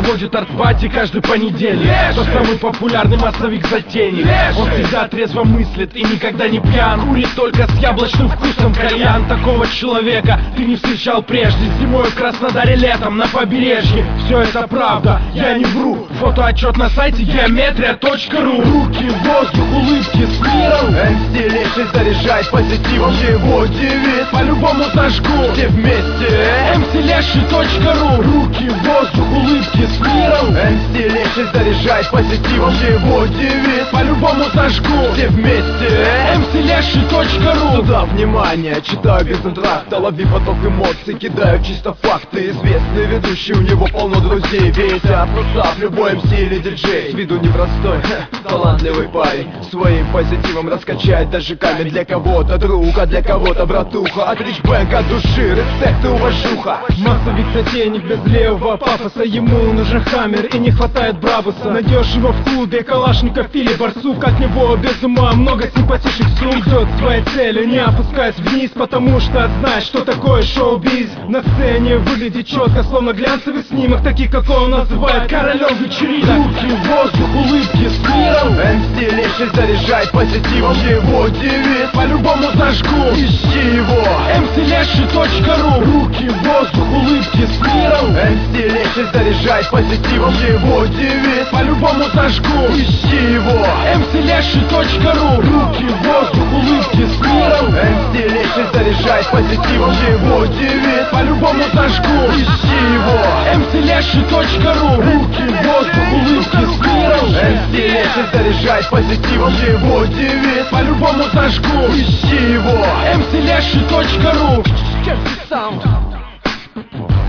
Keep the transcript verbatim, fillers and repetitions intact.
проводит артпати каждый понедельник. Кто самый популярный массовик затейник. Он всегда трезво мыслит и никогда не пьян. Курит только с яблочным вкусом кальян. Такого человека ты не встречал прежде. Зимой в Краснодаре, летом на побережье. Все это правда, я не вру. Фотоотчет на сайте геометрия точка ру. Руки в воздух, улыбки с миром. эм си Леший заряжает позитивом. Его девиз по-любому зажгу. все вместе. эм си леший точка ру. Руки в воздух, улыбки с миром. эм си Леший заряжает позитивом. Его девиз по-любому зажгу. все вместе. эм си леший точка ру. Сюда внимание, читаю без антракта. Лови поток эмоций, кидаю чисто факты. Известный ведущий, у него полно друзей. Ветер, Рустав, любой эм си или диджей. С виду непростой, талантливый парень. Своим позитивом раскачает даже камень. Для кого-то друг, а для кого-то братуха. От ричбэнк, от души, респект и уважуха. Массовик затейник без левого пафоса. Ему нужен хаммер и не хватает брабуса. Найдешь его в клубе Калашников или Барсук. От него без ума много симпатичных сук. Идет к своей цели, не опускаясь вниз, потому что знает, что такое шоу-биз. На сцене выглядит четко, словно глянцевый снимок. Таких, как он называет королем вечеринок. Руки в воздух, улыбки с миром. эм си Леший заряжает позитивом. Его девиз по-любому зажгу. ищи его. эм си леший точка ру. Руки в воздух, улыбки с миром. эм си Леший заряжает позитивом. Его девиз по-любому зажгу. ищи его. эм си леший точка ру. Руки в воздух, улыбки с миром. эм си Леший заряжает позитивом. Его девиз по-любому зажгу. ищи его. эм си леший точка ру. Руки в воздух, улыбки с миром. эм си Леший заряжает позитивом. Его девиз по-любому зажгу. ищи его. эм си леший точка ру. Черти саунд.